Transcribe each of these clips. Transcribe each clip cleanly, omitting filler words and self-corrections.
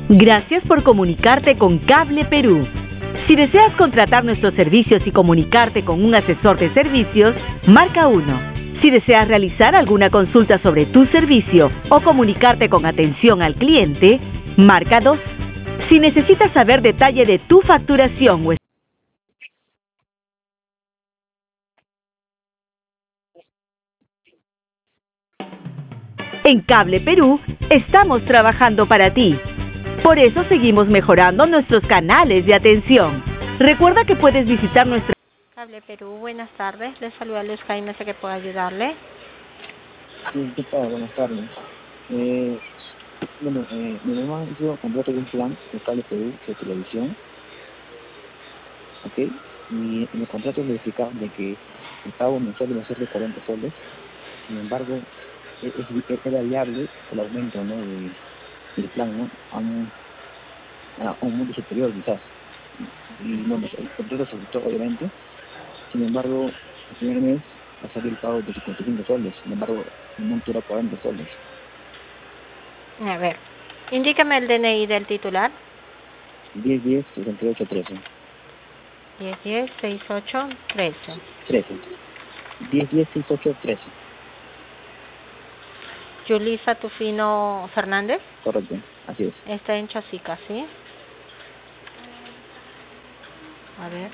Gracias por comunicarte con Cable Perú. Si deseas contratar nuestros servicios y comunicarte con un asesor de servicios, marca 1. Si deseas realizar alguna consulta sobre tu servicio o comunicarte con atención al cliente, marca 2. Si necesitas saber detalle de tu facturación o en Cable Perú, estamos trabajando para ti. Por eso seguimos mejorando nuestros canales de atención. Recuerda que puedes visitar nuestra... Cable Perú, buenas tardes. Les saluda Luz Jaime, sé que puedo ayudarle. Sí, ¿qué tal? Buenas tardes. Mi mamá hizo contrato de un plan de Cable Perú de televisión, ¿ok? Y en el contrato le explicaban de que el pago mensual iba a ser de 40 soles. Sin embargo, era viable el aumento, ¿no? del plan, ¿no? A un monto superior, quizás. Y bueno, el contrato se aceptó, obviamente. Sin embargo, el primer mes va a salir el pago de 55 soles. Sin embargo, el monto era 40 soles. A ver, indícame el DNI del titular. 10-10-68-13. 10-10-68-13. 13. 10-10-68-13. Yulisa Tufino Fernández. Correcto, así es. Está en Chosica, ¿sí? A ver.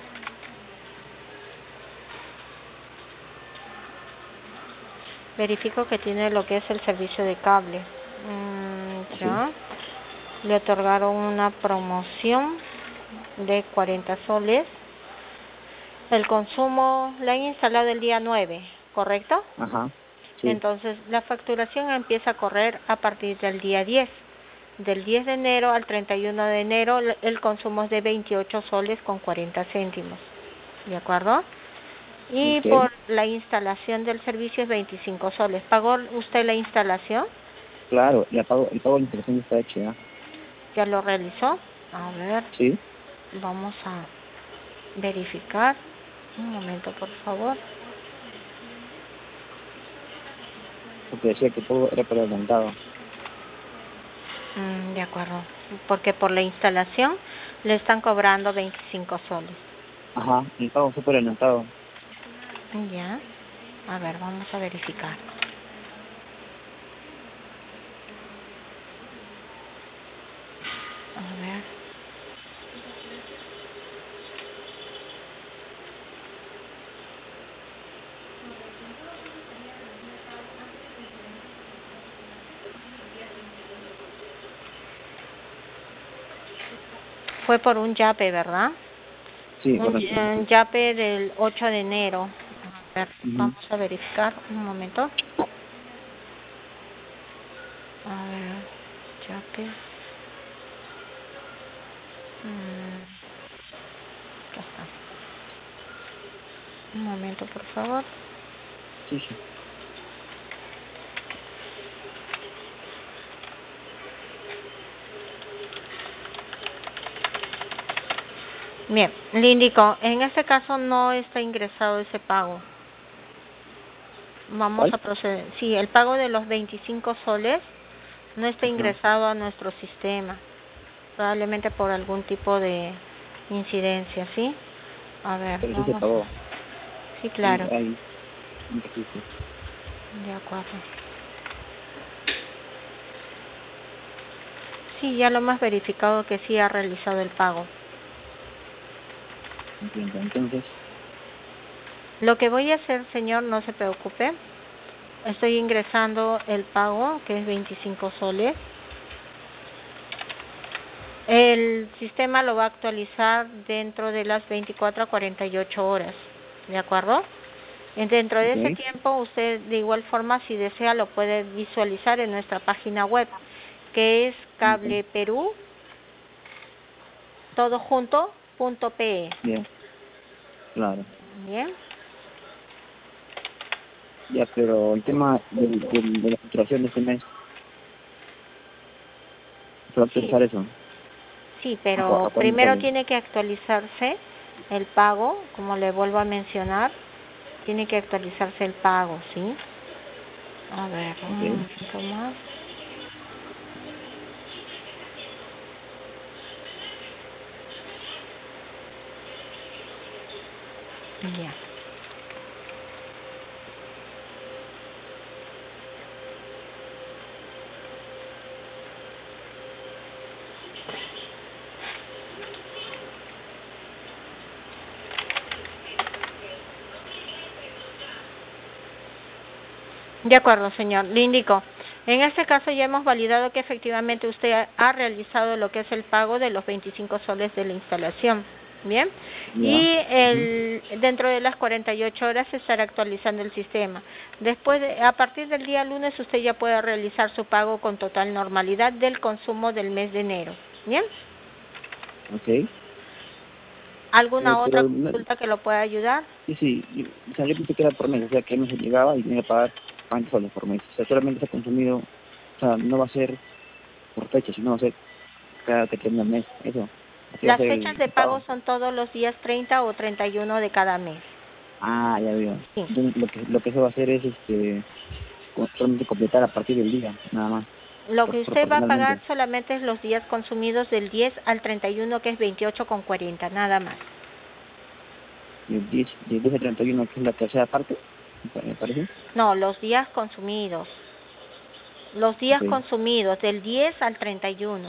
Verifico que tiene lo que es el servicio de cable. Ya. Le otorgaron una promoción de 40 soles. El consumo la han instalado el día 9, ¿correcto? Ajá, sí. Entonces, la facturación empieza a correr a partir del día 10. Del 10 de enero al 31 de enero, el consumo es de 28 soles con 40 céntimos. ¿De acuerdo? Y Okay. por la instalación del servicio es 25 soles. ¿Pagó usted la instalación? Claro, el pago de la instalación está hecho ya. ¿Ya lo realizó? A ver. Sí. Vamos a verificar. Un momento, por favor. Porque decía que todo era para adelantado. De acuerdo. Porque por la instalación le están cobrando 25 soles. Ajá, el pago fue por adelantado. Ya. A ver, vamos a verificar. A ver. Fue por un yape, ¿verdad? Sí, correcto. Un yape del 8 de enero. A ver, vamos a verificar. Un momento. A ver, yape. Ya está. Un momento, por favor. Sí, sí. Bien, le indico, en este caso no está ingresado ese pago. Vamos a proceder. Sí, el pago de los 25 soles no está ingresado a nuestro sistema. Probablemente por algún tipo de incidencia, ¿sí? A ver, Pero sí vamos. se pagó. Sí, claro. Ahí, un registro. De acuerdo. Sí, ya lo hemos verificado que sí ha realizado el pago. Entiendo, entonces. Lo que voy a hacer, señor, no se preocupe. Estoy ingresando el pago, que es 25 soles. El sistema lo va a actualizar dentro de las 24 a 48 horas, ¿de acuerdo? Dentro de ese tiempo, usted de igual forma, si desea, lo puede visualizar en nuestra página web, que es cableperú, todo junto, .pe. Bien, claro. Bien. Ya, pero el tema de la facturación de este mes, ¿se va a actualizar eso? Sí, pero primero tiene que actualizarse el pago, como le vuelvo a mencionar, tiene que actualizarse el pago, ¿sí? A ver, un momento más. Ya. De acuerdo, señor. Le indico. En este caso ya hemos validado que efectivamente usted ha realizado lo que es el pago de los 25 soles de la instalación. Bien. Ya. Y dentro de las 48 horas se estará actualizando el sistema. Después, a partir del día lunes, usted ya puede realizar su pago con total normalidad del consumo del mes de enero. Bien. Ok. ¿Alguna otra Pero consulta que lo pueda ayudar? sí, o sea, yo pensé que era por mes, o sea, que no se llegaba y tenía que pagar 40 soles por mes. O sea, solamente se ha consumido, o sea, no va a ser por fecha, sino va a ser cada que termina el mes, eso. Así va a Las ser fechas de el pago. pago son todos los días 30 o 31 de cada mes. Ah, ya veo. Sí. Entonces, lo que se va a hacer es, solamente completar a partir del día, nada más, Lo que usted va a pagar proporcionalmente. solamente es los días consumidos del 10 al 31, que es 28,40, nada más. Y el 10 al 31, que es la tercera parte, me parece. No, los días consumidos. Los días Ok. consumidos del 10 al 31.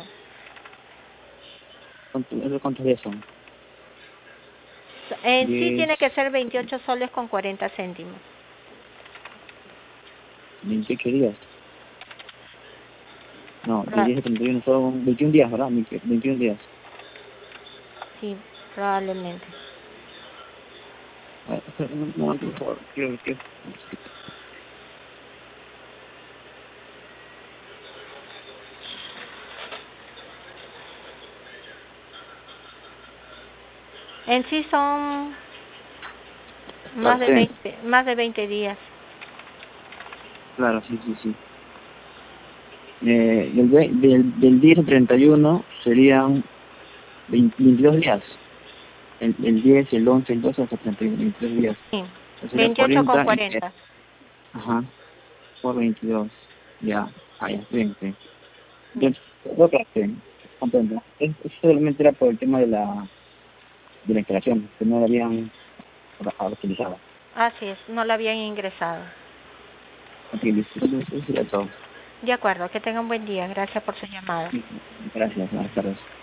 ¿Cuántos días son? En sí 10, tiene que ser 28 soles con 40 céntimos. 28 días. No, de Ra- 10 a 31 son 21 días, ¿verdad? 21 días. Sí, probablemente. Un momento, por favor. Quiero. En sí son Claro, más de 20 días. claro, sí. Del 10 al 31 serían 22 días. El 10, el 11, el 12 hasta 31, 22 días. Sí, O sea, sería 28 con 40 40. ajá, por 22. Ya, ya, bien. Entonces, creo que comprendo. Es solamente era por el tema de la instalación, que no lo habían utilizado. Así es, no lo habían ingresado. Ok, listo. Entonces, eso sería todo. De acuerdo, que tenga un buen día. Gracias por su llamada. Gracias, buenas tardes.